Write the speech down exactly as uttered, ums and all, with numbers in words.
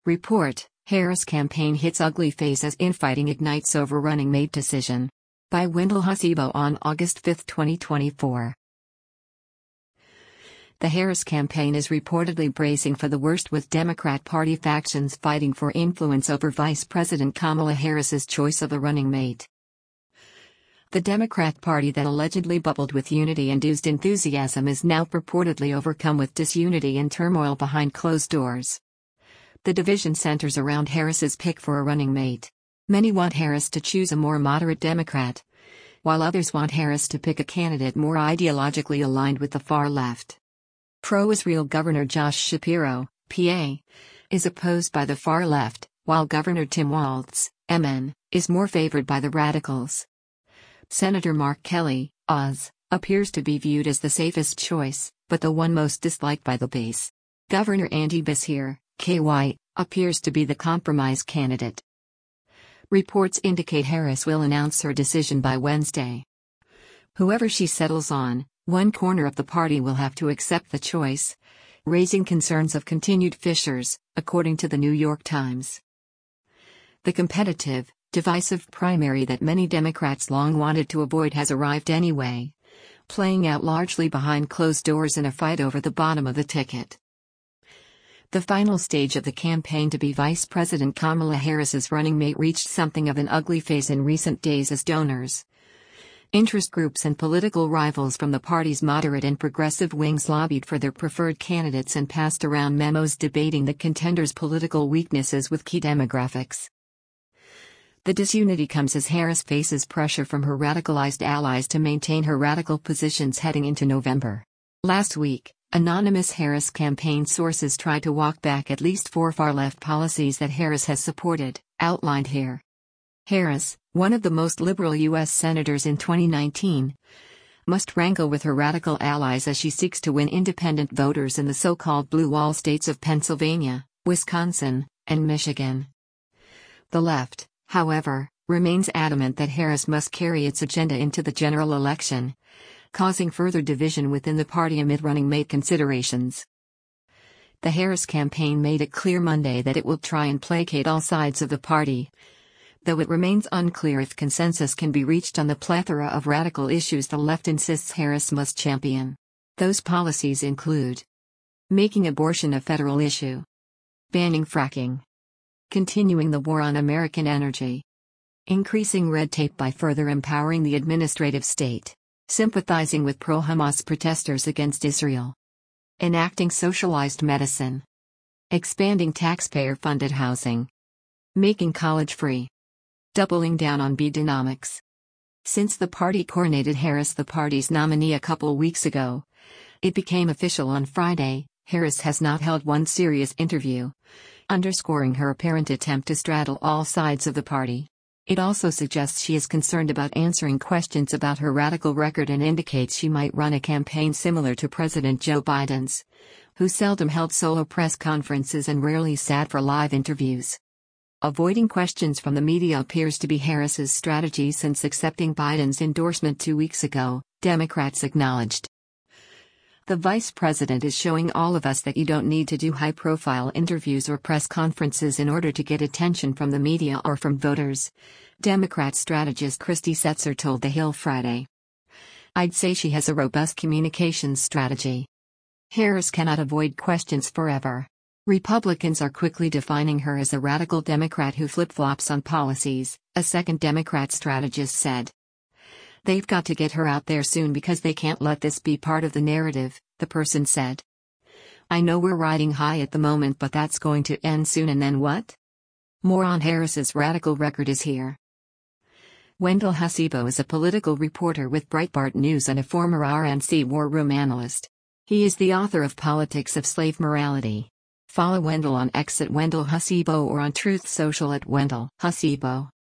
Report: Harris campaign hits ugly phase as infighting ignites over running mate decision. By Wendell Hasibo on August fifth, twenty twenty-four. The Harris campaign is reportedly bracing for the worst, with Democrat Party factions fighting for influence over Vice President Kamala Harris's choice of a running mate. The Democrat Party that allegedly bubbled with unity-induced enthusiasm is now purportedly overcome with disunity and turmoil behind closed doors. The division centers around Harris's pick for a running mate. Many want Harris to choose a more moderate Democrat, while others want Harris to pick a candidate more ideologically aligned with the far left. Pro-Israel Governor Josh Shapiro, P A, is opposed by the far left, while Governor Tim Walz, M N, is more favored by the radicals. Senator Mark Kelly, Oz, appears to be viewed as the safest choice, but the one most disliked by the base. Governor Andy Beshear, K Y, appears to be the compromise candidate. Reports indicate Harris will announce her decision by Wednesday. Whoever she settles on, one corner of the party will have to accept the choice, raising concerns of continued fissures, according to the New York Times. The competitive, divisive primary that many Democrats long wanted to avoid has arrived anyway, playing out largely behind closed doors in a fight over the bottom of the ticket. The final stage of the campaign to be Vice President Kamala Harris's running mate reached something of an ugly phase in recent days as donors, interest groups and political rivals from the party's moderate and progressive wings lobbied for their preferred candidates and passed around memos debating the contenders' political weaknesses with key demographics. The disunity comes as Harris faces pressure from her radicalized allies to maintain her radical positions heading into November. Last week, anonymous Harris campaign sources tried to walk back at least four far-left policies that Harris has supported, outlined here. Harris, one of the most liberal U S senators in twenty nineteen, must wrangle with her radical allies as she seeks to win independent voters in the so-called blue wall states of Pennsylvania, Wisconsin, and Michigan. The left, however, remains adamant that Harris must carry its agenda into the general election, causing further division within the party amid running mate considerations. The Harris campaign made it clear Monday that it will try and placate all sides of the party, though it remains unclear if consensus can be reached on the plethora of radical issues the left insists Harris must champion. Those policies include making abortion a federal issue, banning fracking, continuing the war on American energy, increasing red tape by further empowering the administrative state, sympathizing with pro-Hamas protesters against Israel, enacting socialized medicine, expanding taxpayer-funded housing, making college free, doubling down on Bidenomics. Since the party coronated Harris the party's nominee a couple weeks ago, it became official on Friday, Harris has not held one serious interview, underscoring her apparent attempt to straddle all sides of the party. It also suggests she is concerned about answering questions about her radical record and indicates she might run a campaign similar to President Joe Biden's, who seldom held solo press conferences and rarely sat for live interviews. Avoiding questions from the media appears to be Harris's strategy since accepting Biden's endorsement two weeks ago, Democrats acknowledged. The vice president is showing all of us that you don't need to do high-profile interviews or press conferences in order to get attention from the media or from voters, Democrat strategist Christy Setzer told The Hill Friday. I'd say she has a robust communications strategy. Harris cannot avoid questions forever. Republicans are quickly defining her as a radical Democrat who flip-flops on policies, a second Democrat strategist said. They've got to get her out there soon because they can't let this be part of the narrative, the person said. I know we're riding high at the moment, but that's going to end soon, and then what? More on Harris's radical record is here. Wendell Hasibo is a political reporter with Breitbart News and a former R N C war room analyst. He is the author of Politics of Slave Morality. Follow Wendell on X at Wendell Hasibo or on Truth Social at Wendell Hasibo.